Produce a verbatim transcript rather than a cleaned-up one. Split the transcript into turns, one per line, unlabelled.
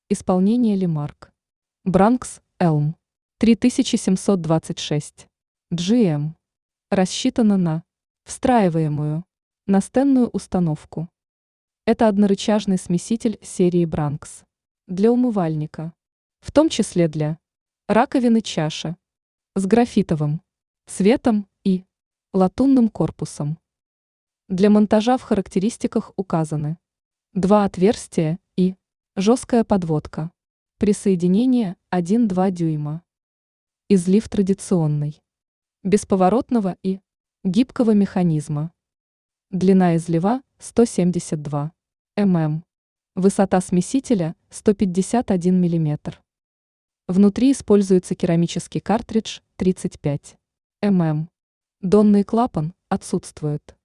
Исполнение Лемарк. Бранкс, Элм. три тысячи семьсот двадцать шесть. джи эм. Рассчитано на встраиваемую настенную установку. Это однорычажный смеситель серии Бранкс для умывальника, в том числе для раковины чаши с графитовым цветом и латунным корпусом. Для монтажа в характеристиках указаны два отверстия и жесткая подводка. Присоединение один-два дюйма. Излив традиционный, бесповоротного и гибкого механизма. Длина излива сто семьдесят два миллиметра. Высота смесителя сто пятьдесят один миллиметр. Внутри используется керамический картридж тридцать пять миллиметров. Донный клапан отсутствует.